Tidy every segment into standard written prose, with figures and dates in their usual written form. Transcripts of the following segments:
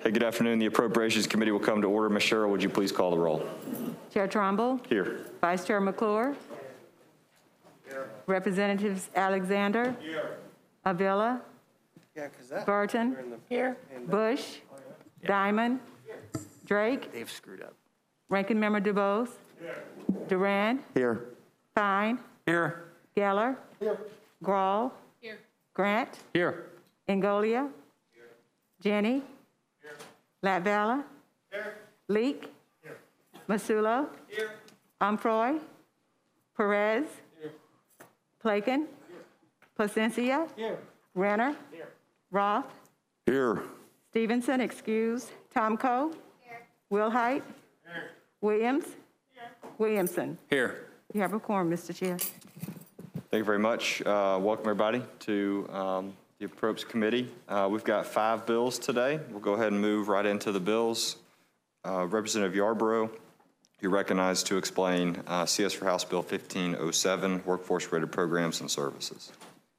Hey, good afternoon. The Appropriations Committee will come to order. Ms. Sherrill, would you please call the roll? Chair Trumbull. Here. Vice Chair McClure. Here. Representatives Alexander. Here. Avila. Burton. Here. Bush. Diamond. Drake. They've screwed up. Ranking Member DuBose. Durand. Here. Fine. Here. Geller. Here. Grawl. Here. Grant. Here. Ingolia. Here. Jenny. Here. Latvala. Here. Leak. Here. Masulo. Here. Umfroy. Perez. Here. Plaken. Here. Placencia. Here. Renner. Here. Roth. Here. Stevenson, excuse. Tomko. Here. Wilhite. Here. Williams. Here. Williamson. Here. You have a quorum, Mr. Chair. Thank you very much. Welcome, everybody, to the Appropriations Committee. We've got 5 bills today. We'll go ahead and move right into the bills. Representative Yarborough, you're recognized to explain CS for House Bill 1507, Workforce-Related Programs and Services.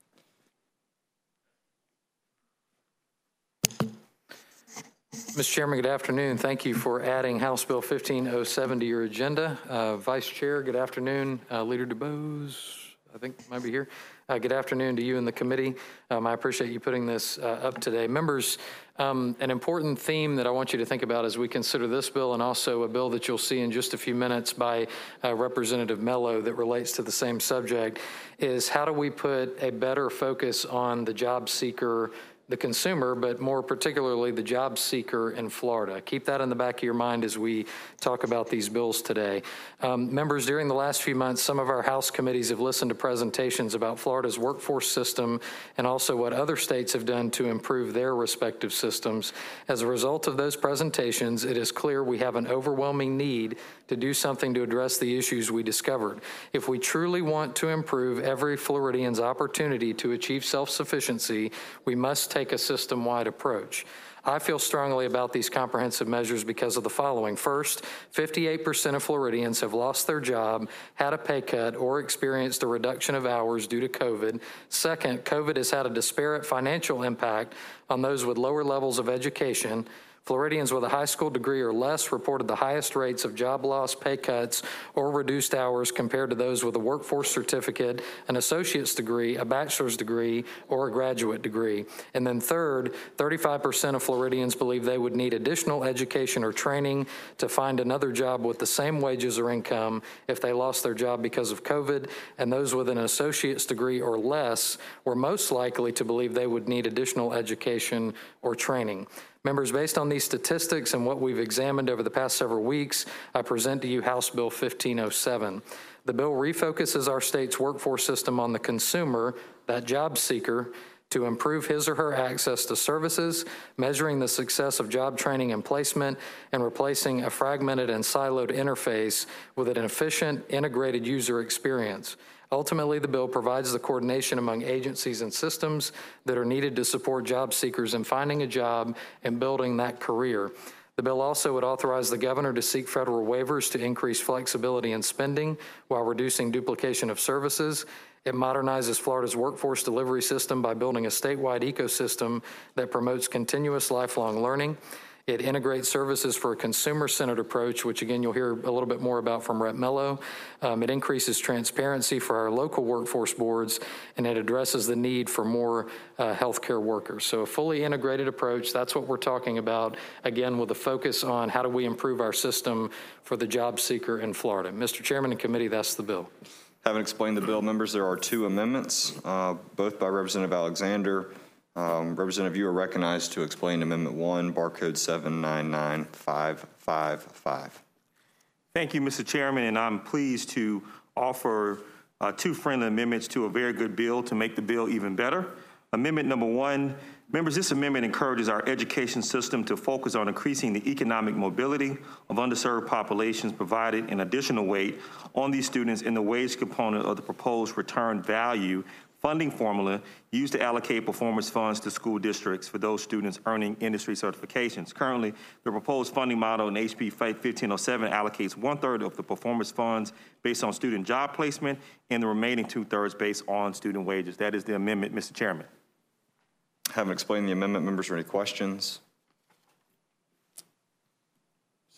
Mr. Chairman, good afternoon. Thank you for adding House Bill 1507 to your agenda. Vice Chair, good afternoon. Leader DuBose, I think might be here. Good afternoon to you and the committee. I appreciate you putting this up today. Members, an important theme that I want you to think about as we consider this bill and also a bill that you'll see in just a few minutes by Representative Mello that relates to the same subject is how do we put a better focus on the job seeker, the consumer, but more particularly the job seeker in Florida. Keep that in the back of your mind as we talk about these bills today. Members, during the last few months, some of our House committees have listened to presentations about Florida's workforce system and also what other states have done to improve their respective systems. As a result of those presentations, it is clear we have an overwhelming need to do something to address the issues we discovered. If we truly want to improve every Floridian's opportunity to achieve self-sufficiency, we must take a system-wide approach. I feel strongly about these comprehensive measures because of the following. First, 58% of Floridians have lost their job, had a pay cut, or experienced a reduction of hours due to COVID. Second, COVID has had a disparate financial impact on those with lower levels of education. Floridians with a high school degree or less reported the highest rates of job loss, pay cuts, or reduced hours compared to those with a workforce certificate, an associate's degree, a bachelor's degree, or a graduate degree. And then third, 35% of Floridians believe they would need additional education or training to find another job with the same wages or income if they lost their job because of COVID, and those with an associate's degree or less were most likely to believe they would need additional education or training. Members, based on these statistics and what we've examined over the past several weeks, I present to you House Bill 1507. The bill refocuses our state's workforce system on the consumer, that job seeker, to improve his or her access to services, measuring the success of job training and placement, and replacing a fragmented and siloed interface with an efficient, integrated user experience. Ultimately, the bill provides the coordination among agencies and systems that are needed to support job seekers in finding a job and building that career. The bill also would authorize the governor to seek federal waivers to increase flexibility in spending while reducing duplication of services. It modernizes Florida's workforce delivery system by building a statewide ecosystem that promotes continuous lifelong learning. It integrates services for a consumer-centered approach, which again, you'll hear a little bit more about from Rep. Mello. It increases transparency for our local workforce boards, and it addresses the need for more healthcare workers. So a fully integrated approach, that's what we're talking about, again, with a focus on how do we improve our system for the job seeker in Florida. Mr. Chairman and committee, that's the bill. Having explained the bill, members, there are 2 amendments, both by Representative Alexander. Representative, you are recognized to explain Amendment 1, barcode 799555. Thank you, Mr. Chairman, and I'm pleased to offer 2 friendly amendments to a very good bill to make the bill even better. Amendment number 1, members, this amendment encourages our education system to focus on increasing the economic mobility of underserved populations, provided an additional weight on these students in the wage component of the proposed return value funding formula used to allocate performance funds to school districts for those students earning industry certifications. Currently, the proposed funding model in HB 1507 allocates 1/3 of the performance funds based on student job placement and the remaining 2/3 based on student wages. That is the amendment, Mr. Chairman. Having explained the amendment, members, are any questions?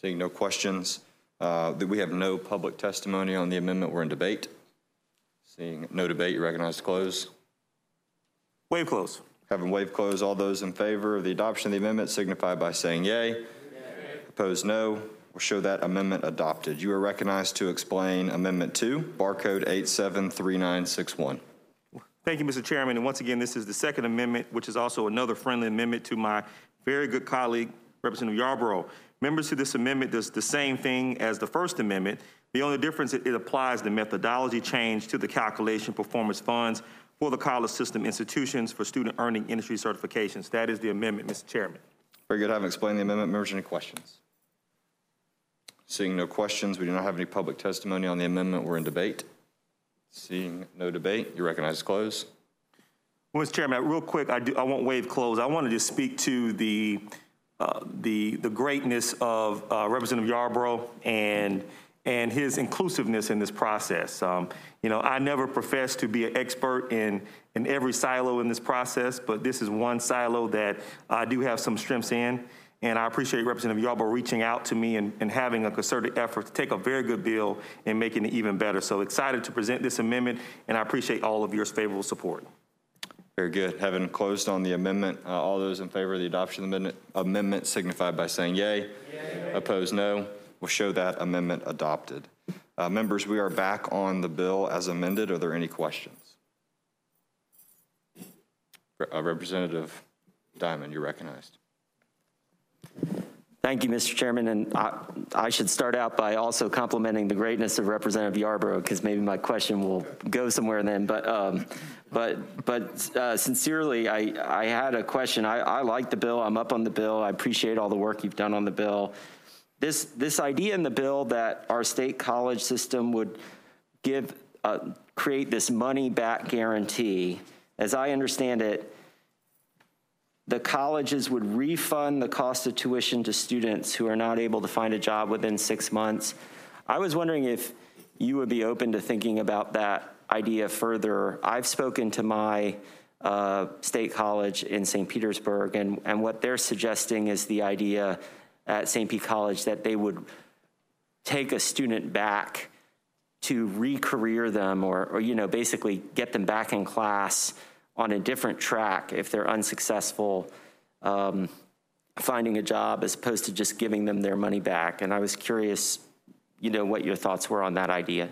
Seeing no questions, that we have no public testimony on the amendment. We're in debate. Seeing no debate, you recognize to close. Waive close. Having waived close, all those in favor of the adoption of the amendment signify by saying yay. Yay. Opposed, no. We'll show that amendment adopted. You are recognized to explain Amendment 2, barcode 873961. Thank you, Mr. Chairman. And once again, this is the second amendment, which is also another friendly amendment to my very good colleague, Representative Yarborough. Members, to this amendment does the same thing as the first amendment. The only difference, it applies the methodology change to the calculation performance funds for the college system institutions for student earning industry certifications. That is the amendment, Mr. Chairman. Very good. Having explained the amendment, members, any questions? Seeing no questions, we do not have any public testimony on the amendment. We're in debate. Seeing no debate, you recognize to close. Well, Mr. Chairman, real quick, I won't waive close. I want to just speak to the greatness of Representative Yarborough and his inclusiveness in this process. You know, I never professed to be an expert in every silo in this process, but this is one silo that I do have some strengths in. And I appreciate Representative Yarborough reaching out to me and having a concerted effort to take a very good bill and making it even better. So excited to present this amendment, and I appreciate all of your favorable support. Very good. Having closed on the amendment, all those in favor of the adoption of the amendment signify by saying yay. Yay. Opposed, no. We'll show that amendment adopted. Members, we are back on the bill as amended. Are there any questions? Representative Diamond, you're recognized. Thank you, Mr. Chairman, and I should start out by also complimenting the greatness of Representative Yarborough, because maybe my question will go somewhere then. But sincerely, I had a question. I like the bill. I'm up on the bill. I appreciate all the work you've done on the bill. This idea in the bill that our state college system would create this money back guarantee, as I understand it, the colleges would refund the cost of tuition to students who are not able to find a job within 6 months. I was wondering if you would be open to thinking about that idea further. I've spoken to my state college in St. Petersburg, and what they're suggesting is the idea at St. Pete College that they would take a student back to re-career them or you know, basically get them back in class on a different track if they're unsuccessful finding a job, as opposed to just giving them their money back. And I was curious, you know, what your thoughts were on that idea.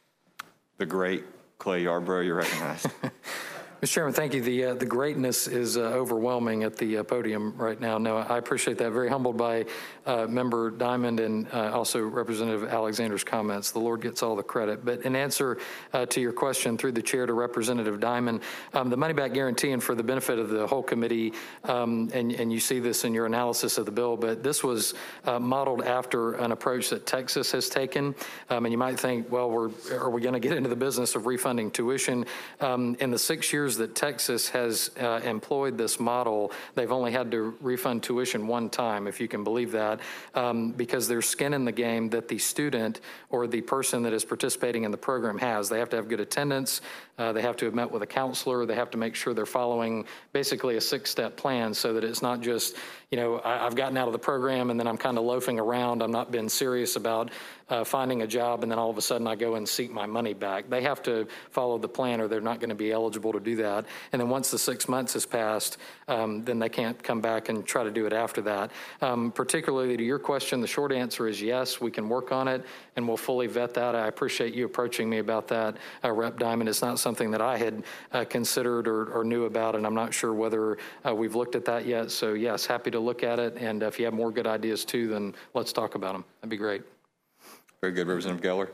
The great Clay Yarborough, you're recognized. Mr. Chairman, thank you. The greatness is overwhelming at the podium right now. No, I appreciate that. Very humbled by Member Diamond and also Representative Alexander's comments. The Lord gets all the credit. But in answer to your question through the chair to Representative Diamond, the money back guarantee, and for the benefit of the whole committee, and you see this in your analysis of the bill, but this was modeled after an approach that Texas has taken. And you might think, well, are we going to get into the business of refunding tuition? In the 6 years that Texas has employed this model, they've only had to refund tuition one time, if you can believe that, because there's skin in the game that the student or the person that is participating in the program has. They have to have good attendance. They have to have met with a counselor. They have to make sure they're following basically a 6-step plan so that it's not just, you know, I've gotten out of the program and then I'm kind of loafing around. I'm not been serious about finding a job, and then all of a sudden I go and seek my money back. They have to follow the plan or they're not going to be eligible to do that. And then once the 6 months has passed, then they can't come back and try to do it after that. Particularly to your question, the short answer is yes, we can work on it and we'll fully vet that. I appreciate you approaching me about that, Rep. Diamond. It's not something that I had considered or knew about, and I'm not sure whether we've looked at that yet. So yes, happy to look at it. And if you have more good ideas too, then let's talk about them. That'd be great. Very good. Representative Geller.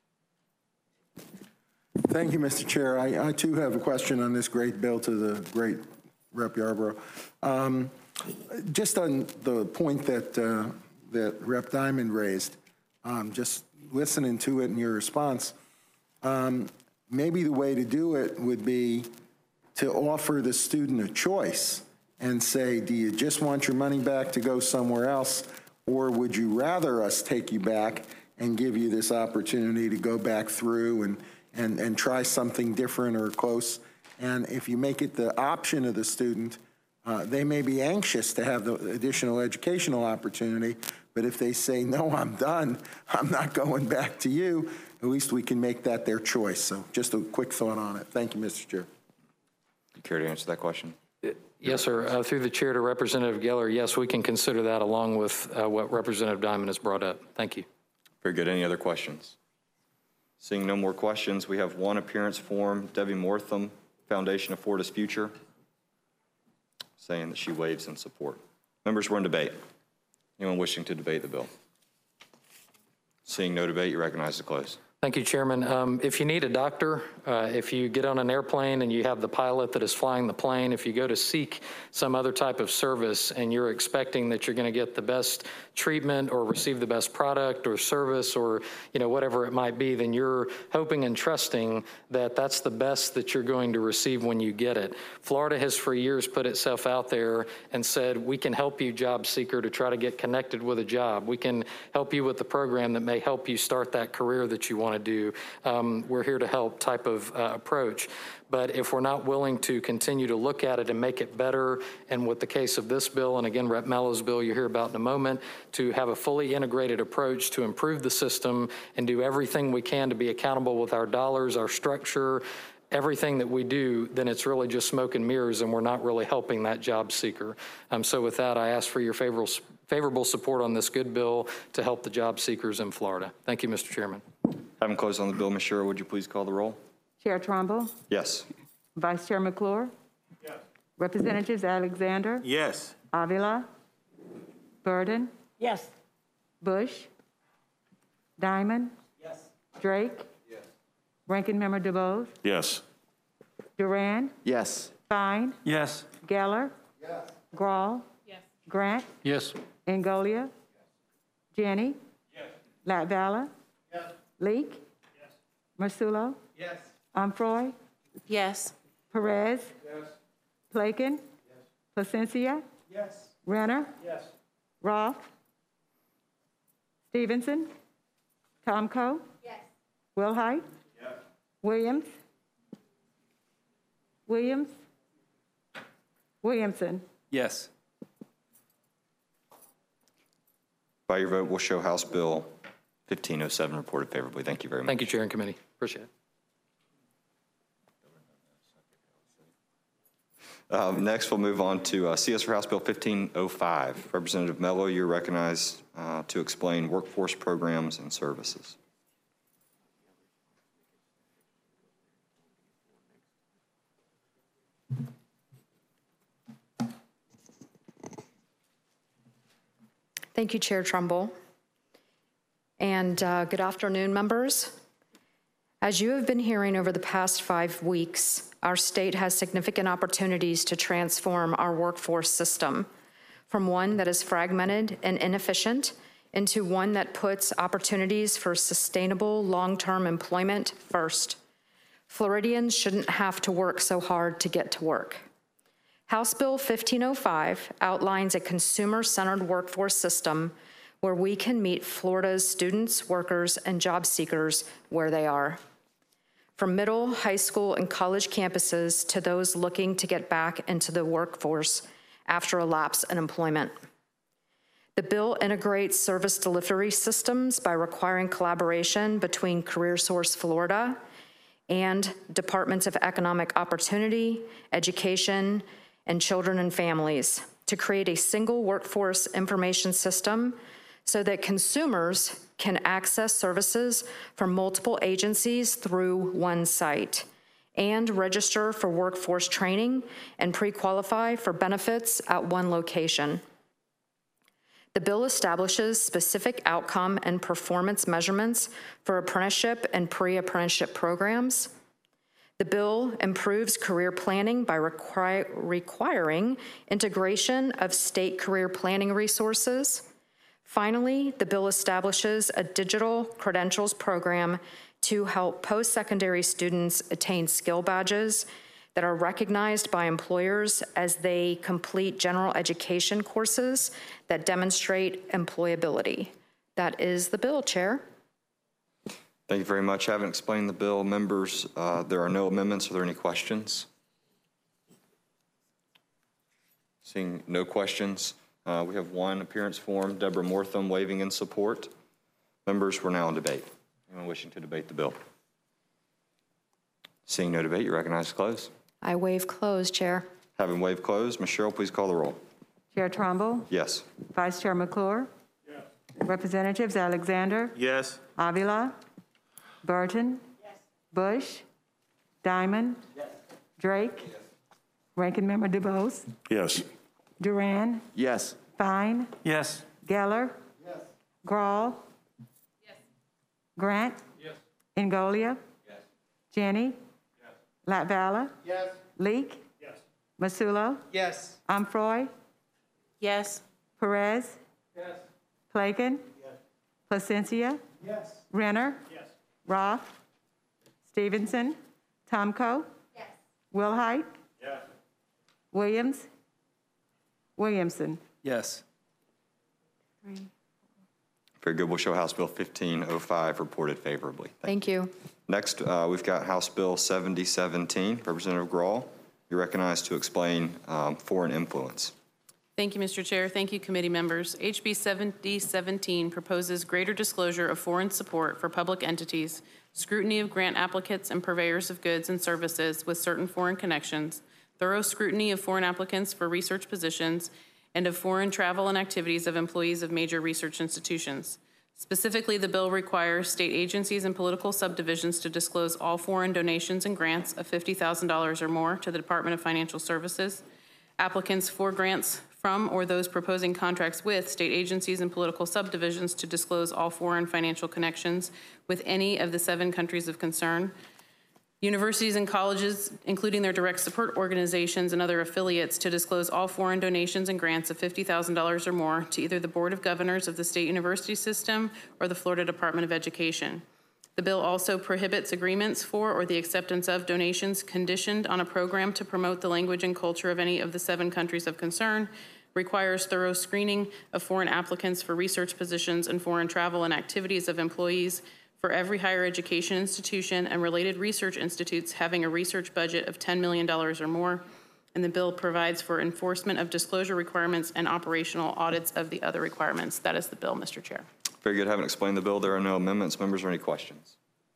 Thank you, Mr. Chair. I too have a question on this great bill to the great Rep. Yarborough. Just on the point that Rep. Diamond raised, just listening to it in your response, maybe the way to do it would be to offer the student a choice and say, do you just want your money back to go somewhere else, or would you rather us take you back and give you this opportunity to go back through and try something different or close? And if you make it the option of the student, They may be anxious to have the additional educational opportunity, but if they say, no, I'm done, I'm not going back to you, at least we can make that their choice. So just a quick thought on it. Thank you, Mr. Chair. You care to answer that question? Yes, sir. Through the chair to Representative Geller, yes, we can consider that along with what Representative Diamond has brought up. Thank you. Very good. Any other questions? Seeing no more questions, we have one appearance form, Debbie Mortham, Foundation of Florida's Future, saying that she waives in support. Members, we're in debate. Anyone wishing to debate the bill? Seeing no debate, you recognize to close. Thank you, Chairman. If you need a doctor, if you get on an airplane and you have the pilot that is flying the plane, if you go to seek some other type of service and you're expecting that you're going to get the best treatment or receive the best product or service or whatever it might be, then you're hoping and trusting that that's the best that you're going to receive when you get it. Florida has for years put itself out there and said, we can help you, job seeker, to try to get connected with a job. We can help you with the program that may help you start that career that you want to do. We're here to help type of approach. But if we're not willing to continue to look at it and make it better, and with the case of this bill, and again, Rep. Mello's bill you hear about in a moment, to have a fully integrated approach to improve the system and do everything we can to be accountable with our dollars, our structure, everything that we do, then it's really just smoke and mirrors, and we're not really helping that job seeker. So with that, I ask for your favorable support on this good bill to help the job seekers in Florida. Thank you, Mr. Chairman. Having closed on the bill, Ms. Sherrill, would you please call the roll? Chair Trumbull, Yes. Vice Chair McClure. Yes. Representatives Alexander, Yes. Avila, Burden, Yes. Bush, Diamond, Yes. Drake, Ranking Member DeBose, Yes. Duran, Yes. Fine, Yes. Geller, Grawl, Grant, Yes. Angolia, Jenny, Latvala, Leak, Marsulo, Umfroy, Yes. Perez, Plakin, Placencia, Renner, Roth, Stevenson, Tomco, Wilhite, Williams, Williamson. Yes. By your vote, we'll show House Bill 1507 reported favorably. Thank you very much. Thank you, Chair and Committee. Appreciate it. Next, we'll move on to CS for House Bill 1505. Representative Mello, you're recognized to explain workforce programs and services. Thank you, Chair Trumbull. And good afternoon, members. As you have been hearing over the past 5 weeks, our state has significant opportunities to transform our workforce system from one that is fragmented and inefficient into one that puts opportunities for sustainable long-term employment first. Floridians shouldn't have to work so hard to get to work. House Bill 1505 outlines a consumer-centered workforce system where we can meet Florida's students, workers, and job seekers where they are. From middle, high school, and college campuses to those looking to get back into the workforce after a lapse in employment. The bill integrates service delivery systems by requiring collaboration between CareerSource Florida and Departments of Economic Opportunity, Education, and Children and Families to create a single workforce information system so that consumers can access services from multiple agencies through one site and register for workforce training and pre-qualify for benefits at one location. The bill establishes specific outcome and performance measurements for apprenticeship and pre-apprenticeship programs. The bill improves career planning by requiring integration of state career planning resources. Finally, the bill establishes a digital credentials program to help post-secondary students attain skill badges that are recognized by employers as they complete general education courses that demonstrate employability. That is the bill, Chair. Thank you very much. Having explained the bill, members, there are no amendments. Are there any questions? Seeing no questions, we have one appearance form, Deborah Mortham waiving in support. Members, we're now in debate. Anyone wishing to debate the bill? Seeing no debate, you recognize to close. I waive close, Chair. Having waived closed, Ms. Sherrill, please call the roll. Chair Trumbull? Yes. Vice Chair McClure? Yes. Representatives Alexander? Yes. Avila? Burton? Yes. Bush? Diamond? Yes. Drake? Yes. Ranking Member DuBose? Yes. Duran? Yes. Fine? Yes. Geller? Yes. Grawl? Yes. Grant? Yes. Ingolia? Yes. Jenny? Yes. Latvala? Yes. Leak? Yes. Masulo? Yes. Umfroy? Yes. Perez? Yes. Plaken? Yes. Placencia? Yes. Renner? Yes. Roth? Stevenson? Tomco? Yes. Wilhite? Yes. Williams? Williamson? Yes. Very good. We'll show House Bill 1505 reported favorably. Thank you. Next, we've got House Bill 7017. Representative Grawl, you're recognized to explain foreign influence. Thank you, Mr. Chair. Thank you, committee members. HB 7017 proposes greater disclosure of foreign support for public entities, scrutiny of grant applicants and purveyors of goods and services with certain foreign connections, thorough scrutiny of foreign applicants for research positions, and of foreign travel and activities of employees of major research institutions. Specifically, the bill requires state agencies and political subdivisions to disclose all foreign donations and grants of $50,000 or more to the Department of Financial Services, applicants for grants from or those proposing contracts with state agencies and political subdivisions to disclose all foreign financial connections with any of the 7 countries of concern, universities and colleges, including their direct support organizations and other affiliates, to disclose all foreign donations and grants of $50,000 or more to either the Board of Governors of the state university system or the Florida Department of Education. The bill also prohibits agreements for or the acceptance of donations conditioned on a program to promote the language and culture of any of the 7 countries of concern, requires thorough screening of foreign applicants for research positions and foreign travel and activities of employees for every higher education institution and related research institutes having a research budget of $10 million or more, and the bill provides for enforcement of disclosure requirements and operational audits of the other requirements. That is the bill, Mr. Chair. Very good. Having explained the bill, there are no amendments. Members, are any questions?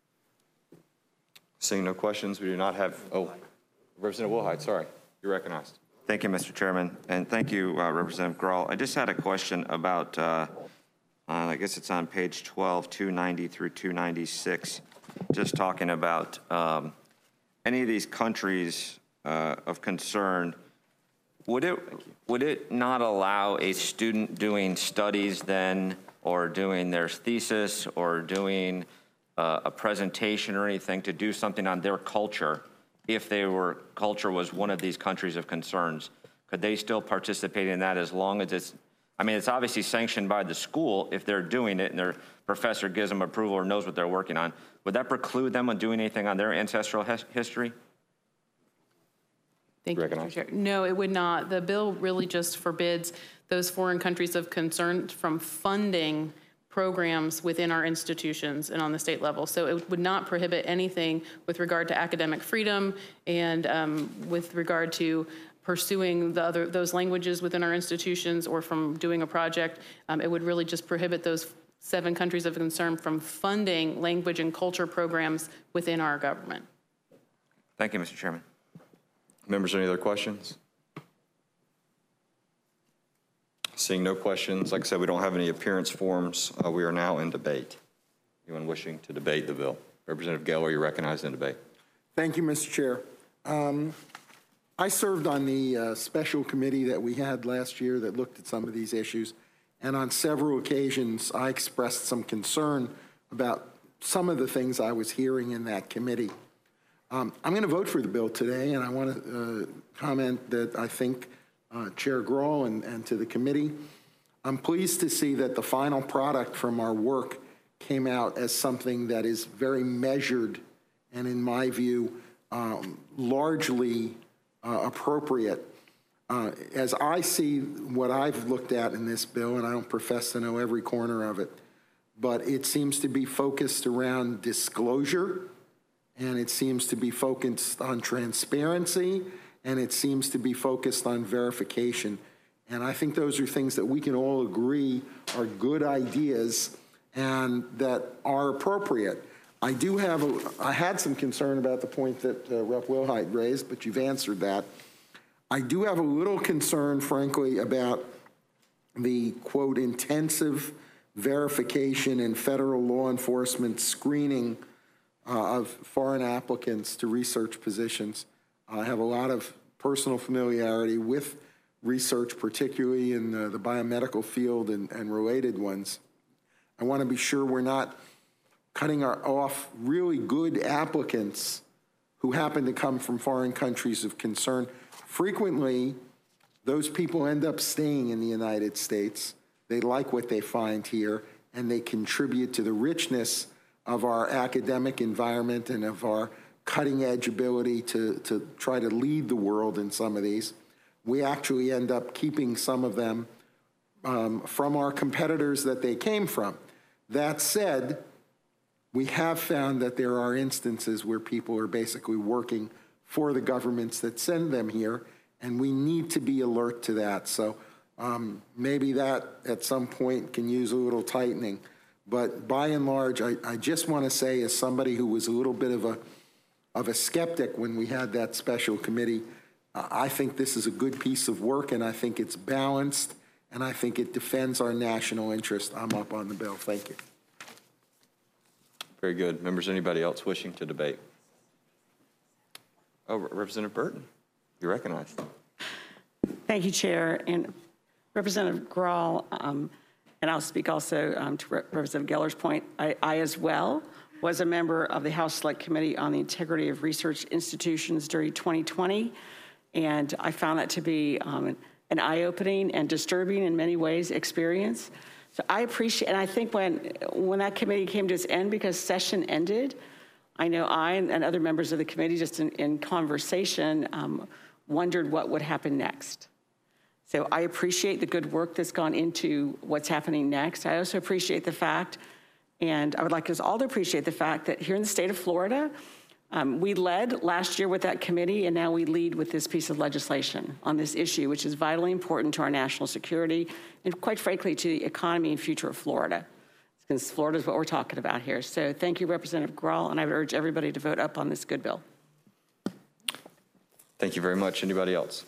Seeing no questions, we do not have, Representative Wilhite, sorry, you're recognized. Thank you, Mr. Chairman, and thank you, Representative Grawl. I just had a question about, I guess it's on page 12, 290 through 296, just talking about any of these countries of concern. Would it not allow a student doing studies then, or doing their thesis, or doing a presentation or anything to do something on their culture, if culture was one of these countries of concerns? Could they still participate in that as long as it's obviously sanctioned by the school if they're doing it and their professor gives them approval or knows what they're working on? Would that preclude them from doing anything on their ancestral history? Thank you, Mr. Chair. No, it would not. The bill really just forbids those foreign countries of concern from funding programs within our institutions and on the state level. So it would not prohibit anything with regard to academic freedom and with regard to pursuing those languages within our institutions or from doing a project. It would really just prohibit those 7 countries of concern from funding language and culture programs within our government. Thank you, Mr. Chairman. Members, any other questions? Seeing no questions, like I said, we don't have any appearance forms. We are now in debate. Anyone wishing to debate the bill? Representative Geller, you're recognized in debate. Thank you, Mr. Chair. I served on the special committee that we had last year that looked at some of these issues, and on several occasions I expressed some concern about some of the things I was hearing in that committee. I'm going to vote for the bill today, and I want to comment that I think Chair Grawl and to the committee, I'm pleased to see that the final product from our work came out as something that is very measured and, in my view, largely appropriate. As I see what I've looked at in this bill, and I don't profess to know every corner of it, but it seems to be focused around disclosure, and it seems to be focused on transparency, and it seems to be focused on verification. And I think those are things that we can all agree are good ideas and that are appropriate. I had some concern about the point that Rep. Wilhite raised, but you've answered that. I do have a little concern, frankly, about the, quote, intensive verification and federal law enforcement screening of foreign applicants to research positions. I have a lot of personal familiarity with research, particularly in the biomedical field and related ones. I want to be sure we're not cutting off really good applicants who happen to come from foreign countries of concern. Frequently, those people end up staying in the United States. They like what they find here, and they contribute to the richness of our academic environment and of our cutting-edge ability to try to lead the world in some of these. We actually end up keeping some of them from our competitors that they came from. That said, we have found that there are instances where people are basically working for the governments that send them here, and we need to be alert to that. So maybe that at some point can use a little tightening. But by and large, I just want to say, as somebody who was a little bit of a skeptic when we had that special committee, I think this is a good piece of work, and I think it's balanced, and I think it defends our national interest. I'm up on the bill. Thank you. Very good. Members, anybody else wishing to debate? Oh, Representative Burton, you're recognized. Thank you, Chair. And Representative Grall, and I'll speak also to Representative Geller's point. I as well was a member of the House Select Committee on the Integrity of Research Institutions during 2020, and I found that to be an eye-opening and disturbing in many ways experience. So I appreciate, and I think when that committee came to its end, because session ended, I know I and other members of the committee just in conversation wondered what would happen next. So I appreciate the good work that's gone into what's happening next. I also appreciate the fact, and I would like us all to appreciate the fact that here in the state of Florida, we led last year with that committee, and now we lead with this piece of legislation on this issue, which is vitally important to our national security and, quite frankly, to the economy and future of Florida, because Florida is what we're talking about here. So thank you, Representative Grall, and I would urge everybody to vote up on this good bill. Thank you very much. Anybody else?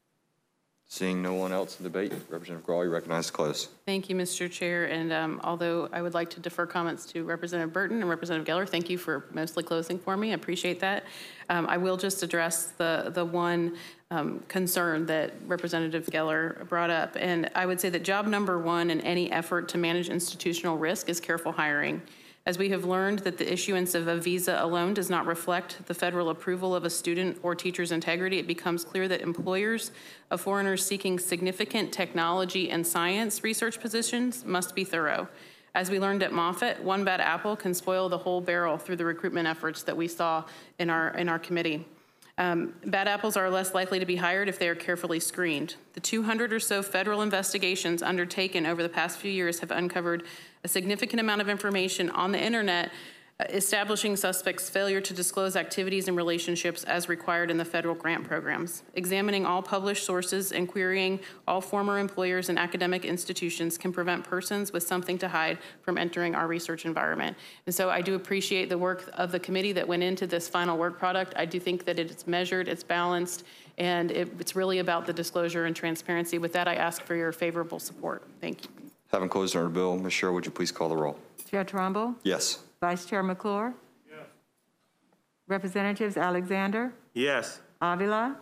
Seeing no one else in debate, Representative Grall, you recognized to close. Thank you, Mr. Chair. And although I would like to defer comments to Representative Burton and Representative Geller, thank you for mostly closing for me. I appreciate that. I will just address the one concern that Representative Geller brought up. And I would say that job number one in any effort to manage institutional risk is careful hiring. As we have learned that the issuance of a visa alone does not reflect the federal approval of a student or teacher's integrity, it becomes clear that employers of foreigners seeking significant technology and science research positions must be thorough. As we learned at Moffitt, one bad apple can spoil the whole barrel through the recruitment efforts that we saw in our committee. Bad apples are less likely to be hired if they are carefully screened. The 200 or so federal investigations undertaken over the past few years have uncovered a significant amount of information on the internet establishing suspects' failure to disclose activities and relationships as required in the federal grant programs. Examining all published sources and querying all former employers and academic institutions can prevent persons with something to hide from entering our research environment. And so I do appreciate the work of the committee that went into this final work product. I do think that it's measured, it's balanced, and it's really about the disclosure and transparency. With that, I ask for your favorable support. Thank you. Having closed on our bill, Ms. Sherrill, would you please call the roll? Chair Trumbull? Yes. Vice Chair McClure? Yes. Representatives Alexander? Yes. Avila?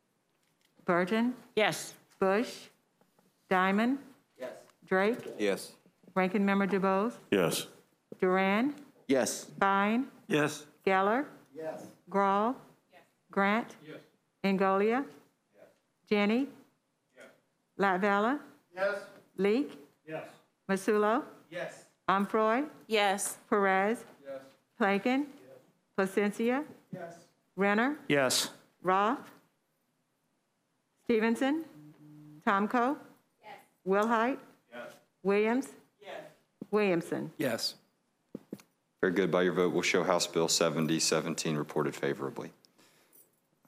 Burton? Yes. Bush? Diamond? Yes. Drake? Yes. Ranking Member DuBose? Yes. Duran? Yes. Fine? Yes. Geller? Yes. Grall? Yes. Grant? Yes. Ingolia? Yes. Jenny? Yes. Latvala? Yes. Leek? Yes. Masulo? Yes. Omfroy? Yes. Perez? Yes. Plankin? Placencia? Yes. Renner? Yes. Roth? Stevenson? Tomko? Yes. Wilhite? Yes. Williams? Yes. Williamson? Yes. Very good. By your vote, we'll show House Bill 7017 reported favorably.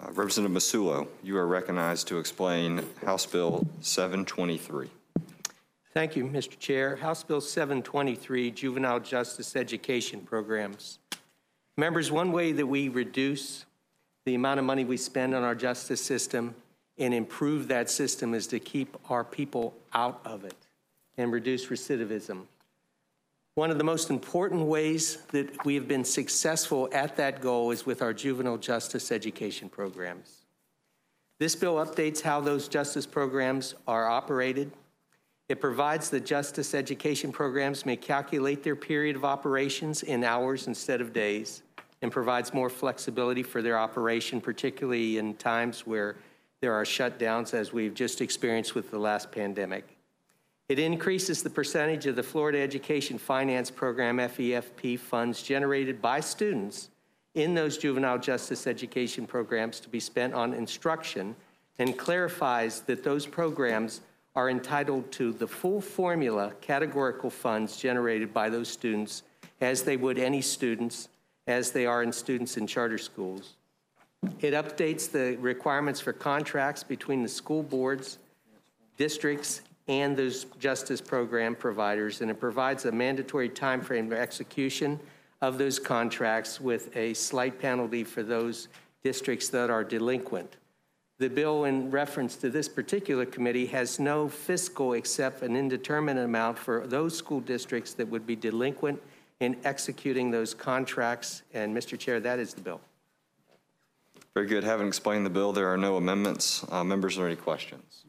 Representative Masulo, you are recognized to explain House Bill 723. Thank you, Mr. Chair. House Bill 723, Juvenile Justice Education Programs. Members, one way that we reduce the amount of money we spend on our justice system and improve that system is to keep our people out of it and reduce recidivism. One of the most important ways that we have been successful at that goal is with our juvenile justice education programs. This bill updates how those justice programs are operated. It provides that justice education programs may calculate their period of operations in hours instead of days, and provides more flexibility for their operation, particularly in times where there are shutdowns, as we've just experienced with the last pandemic. It increases the percentage of the Florida Education Finance Program, FEFP, funds generated by students in those juvenile justice education programs to be spent on instruction, and clarifies that those programs are entitled to the full formula categorical funds generated by those students as they would any students, as they are in students in charter schools. It updates the requirements for contracts between the school boards, districts, and those justice program providers, and it provides a mandatory timeframe for execution of those contracts with a slight penalty for those districts that are delinquent. The bill in reference to this particular committee has no fiscal except an indeterminate amount for those school districts that would be delinquent in executing those contracts. And Mr. Chair, that is the bill. Very good. Having explained the bill, there are no amendments. Members, are there any questions?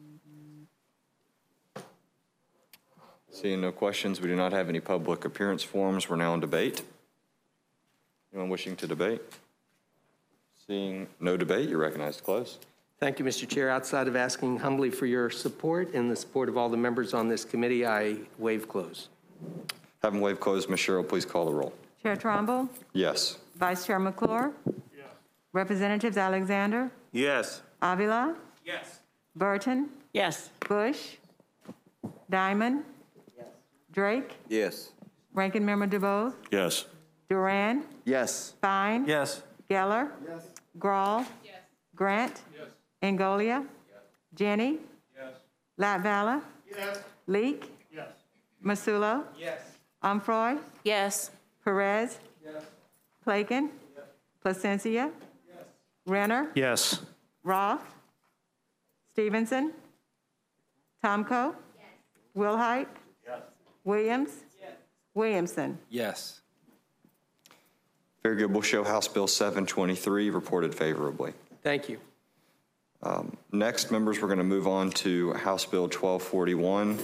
Seeing no questions, we do not have any public appearance forms. We're now in debate. Anyone wishing to debate? Seeing no debate, you're recognized to close. Thank you, Mr. Chair. Outside of asking humbly for your support and the support of all the members on this committee, I waive close. Having waived close, Ms. Sherrill, please call the roll. Chair Trumbull? Yes. Vice Chair McClure? Yes. Representatives Alexander? Yes. Avila? Yes. Burton? Yes. Bush? Diamond? Drake? Yes. Ranking Member DeBose? Yes. Duran? Yes. Fine? Yes. Geller? Yes. Grawl? Yes. Grant? Yes. Angolia? Yes. Jenny? Yes. Latvala? Yes. Leak? Yes. Masulo? Yes. Umfroy? Yes. Perez? Yes. Plaken? Yes. Placencia? Yes. Renner? Yes. Roth? Stevenson? Tomko? Yes. Wilhite? Yes. Williams? Yes. Williamson? Yes. Very good. We'll show House Bill 723 reported favorably. Thank you. Next, members, we're going to move on to House Bill 1241.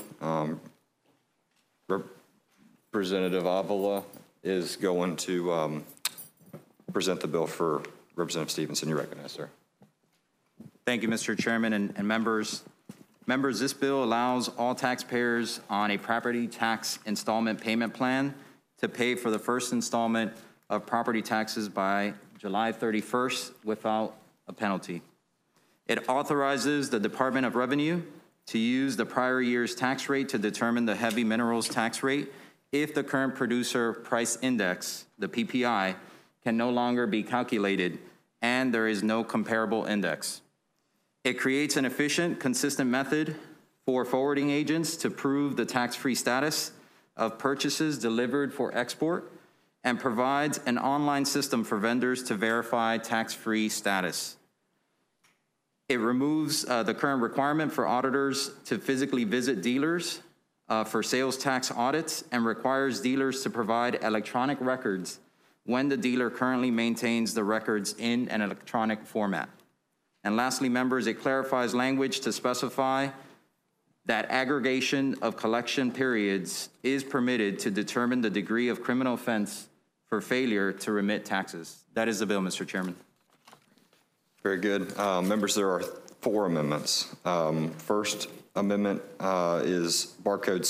Representative Avila is going to present the bill for Representative Stevenson. You recognize, sir. Thank you, Mr. Chairman and members. Members, this bill allows all taxpayers on a property tax installment payment plan to pay for the first installment of property taxes by July 31st without a penalty. It authorizes the Department of Revenue to use the prior year's tax rate to determine the heavy minerals tax rate if the current producer price index, the PPI, can no longer be calculated and there is no comparable index. It creates an efficient, consistent method for forwarding agents to prove the tax-free status of purchases delivered for export and provides an online system for vendors to verify tax-free status. It removes the current requirement for auditors to physically visit dealers for sales tax audits and requires dealers to provide electronic records when the dealer currently maintains the records in an electronic format. And lastly, members, it clarifies language to specify that aggregation of collection periods is permitted to determine the degree of criminal offense for failure to remit taxes. That is the bill, Mr. Chairman. Very good. Members, there are 4 amendments. First amendment is barcode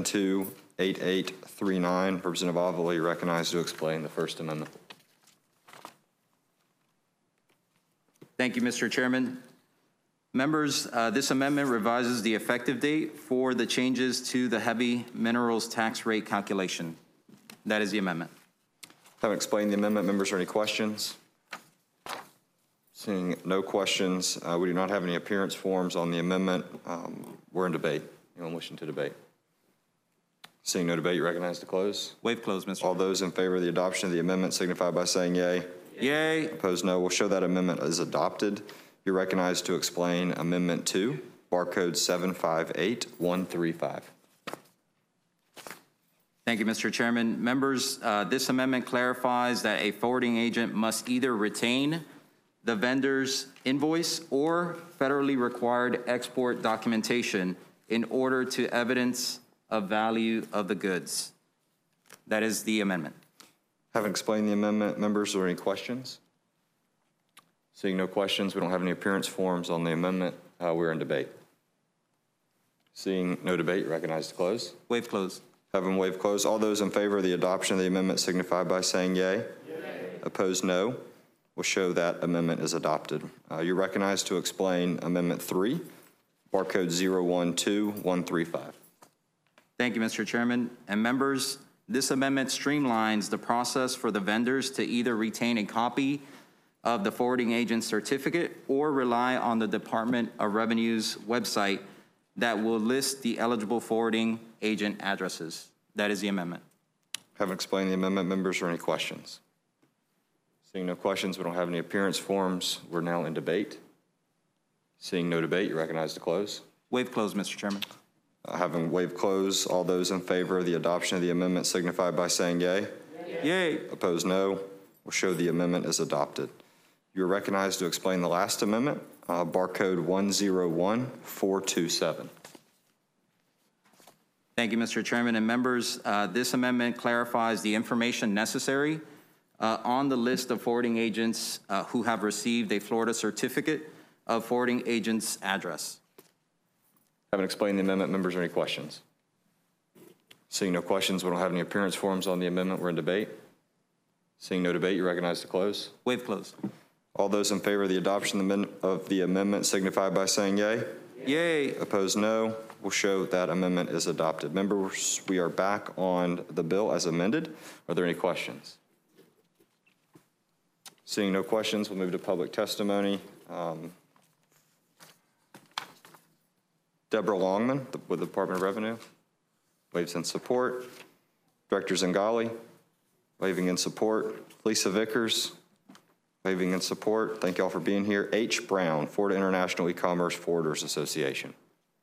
728839. Representative Avila, you're recognized to explain the First Amendment. Thank you, Mr. Chairman. Members, this amendment revises the effective date for the changes to the heavy minerals tax rate calculation. That is the amendment. Having explained the amendment, members, are any questions? Seeing no questions, we do not have any appearance forms on the amendment. We're in debate. Anyone wishing to debate? Seeing no debate, you recognize to close. Waive close, Mr. All those in favor of the adoption of the amendment signify by saying yea. Yay. Opposed, no. We'll show that amendment is adopted. You're recognized to explain Amendment 2, barcode 758135. Thank you, Mr. Chairman. Members, this amendment clarifies that a forwarding agent must either retain the vendor's invoice or federally required export documentation in order to evidence of value of the goods. That is the amendment. Having explained the amendment, members, are there any questions? Seeing no questions, we don't have any appearance forms on the amendment. We're in debate. Seeing no debate, recognized to close. Waive close. Having waived close, all those in favor of the adoption of the amendment signify by saying yea. Yea. Opposed, no. We'll show that amendment is adopted. You're recognized to explain Amendment 3, barcode 012135. Thank you, Mr. Chairman. And members, this amendment streamlines the process for the vendors to either retain a copy of the forwarding agent's certificate or rely on the Department of Revenue's website that will list the eligible forwarding agent addresses. That is the amendment. Having explained the amendment, members, are there any questions? Seeing no questions, we don't have any appearance forms. We're now in debate. Seeing no debate, you're recognized to close. Waive close, Mr. Chairman. Having waived close, all those in favor of the adoption of the amendment signify by saying yea. Yay. Opposed, no. We'll show the amendment is adopted. You're recognized to explain the last amendment, barcode 101427. Thank you, Mr. Chairman and members. This amendment clarifies the information necessary on the list of forwarding agents who have received a Florida certificate of forwarding agent's address. Having explained the amendment, members, are there any questions? Seeing no questions, we don't have any appearance forms on the amendment. We're in debate. Seeing no debate, you're recognized to close. Waive close. All those in favor of the adoption of the amendment signify by saying yea. Yay. Opposed, no. We'll show that amendment is adopted. Members, we are back on the bill as amended. Are there any questions? Seeing no questions, we'll move to public testimony. Deborah Longman with the Department of Revenue, waves in support. Director Zingali, waving in support. Lisa Vickers, waving in support. Thank you all for being here. H. Brown, Florida International E-Commerce Forwarders Association.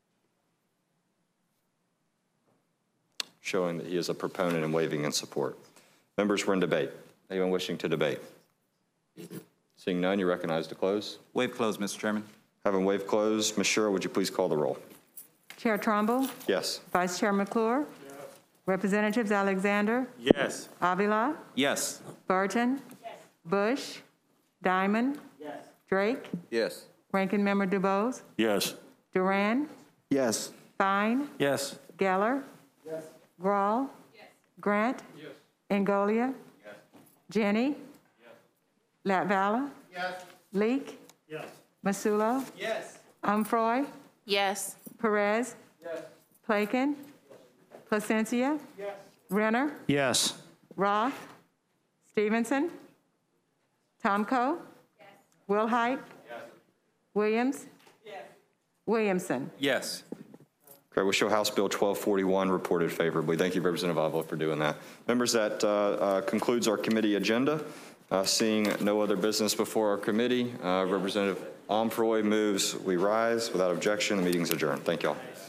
Showing that he is a proponent and waving in support. Members, we're in debate. Anyone wishing to debate? Seeing none, you're recognized to close. Waive close, Mr. Chairman. Having waived close, Ms. Sherrill, would you please call the roll? Chair Trumbull? Yes. Vice Chair McClure? Yes. Representatives Alexander? Yes. Avila? Yes. Burton? Yes. Bush? Diamond? Yes. Drake? Yes. Ranking Member DuBose? Yes. Duran? Yes. Fine? Yes. Geller? Yes. Grawl? Yes. Grant? Yes. Angolia? Yes. Jenny? Yes. Latvala? Yes. Leak? Yes. Masulo? Yes. Umfroy? Yes. Perez? Yes. Plaken? Yes. Placencia? Yes. Renner? Yes. Roth? Stevenson? Tomko? Yes. Wilhite? Yes. Williams? Yes. Williamson? Yes. Okay, we'll show House Bill 1241 reported favorably. Thank you, Representative Avila, for doing that. Members, that concludes our committee agenda. Seeing no other business before our committee, Representative Omfroy moves we rise. Without objection, the meeting is adjourned. Thank you all.